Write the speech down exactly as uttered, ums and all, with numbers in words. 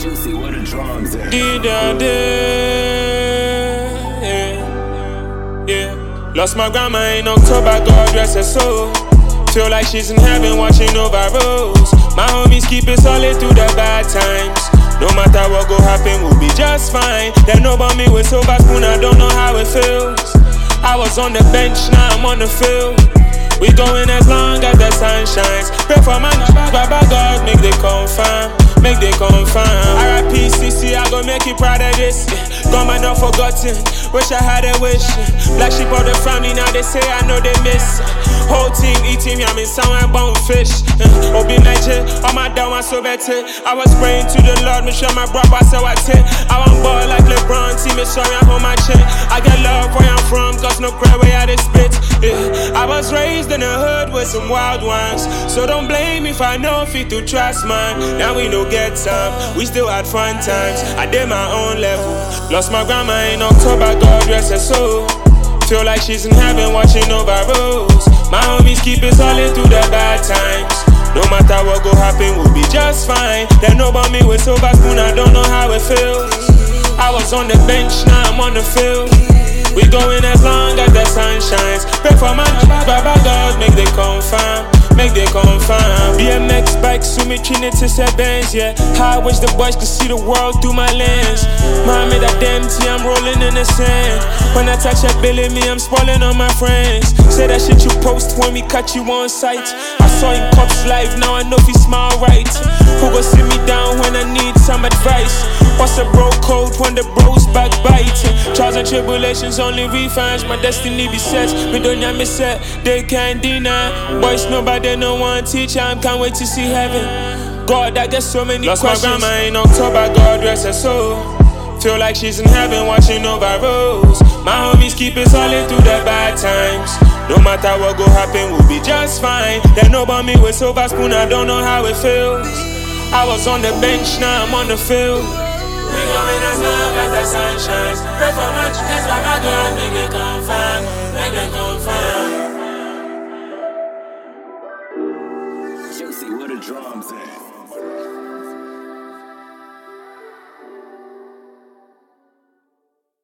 Juicy, what a drums at? Did I yeah, yeah. Lost my grandma in October, God rest her soul. Feel like she's in heaven watching over roads. My homies keep it solid through the bad times. No matter what go happen, we'll be just fine. They know about me with silver spoon, I don't know how it feels. I was on the bench, now I'm on the field. We going as long as the sun shines. Pray for my Baba God, make they confirm, make they confirm. R I P C C, I gon' make you proud of this. Gone but not forgotten, wish I had a wish. Black sheep of the family, now they say I know they miss. Whole team eating me, I'm in someone bone fish. Obi Niger, all my down was so better. I was praying to the Lord, make sure my brother so I take. I want ball like LeBron, team is sorry I'm on my chin. I get love where I'm from, cause no cry where I they spit. Yeah. I was raised in the hood with some wild ones, so don't blame me if I know fit to trust man. Now we no get some, we still had fun times. I did my own level. Lost my grandma in October, God rest her soul. Feel like she's in heaven watching over roads. My homies keep it solid through the bad times. No matter what go happen, we'll be just fine. They know about me with silver spoon, I don't know how it feels. I was on the bench, now I'm on the field. We going as long as the sun shines. Pray for my Baba God, make they confirm, make they confirm. B M X bike, Sumi Trinity Benz, yeah. How I wish the boys could see the world through my lens. Mommy, that damn tea, I'm rolling in the sand. When I touch that belly, me, I'm spoiling on my friends. Say that shit you post when we catch you on sight. I saw him cops live, now I know if he smile right. Who go sit me down when I need some advice? What's a bro code when the bros backbite? Trials and tribulations only refinds my destiny be set. Me don't ya me set, they can't deny. Boys nobody no one teacher, I can't wait to see heaven. God, I get so many Lost questions. Lost my grandma in October, God rest her soul. Feel like she's in heaven watching over roads. My homies keep it solid through the bad times. No matter what go happen, we'll be just fine. They know about me with silver spoon, I don't know how it feels. I was on the bench, now I'm on the field. We going as long as the sun shines. Pray for much, that's why my God make it confirm.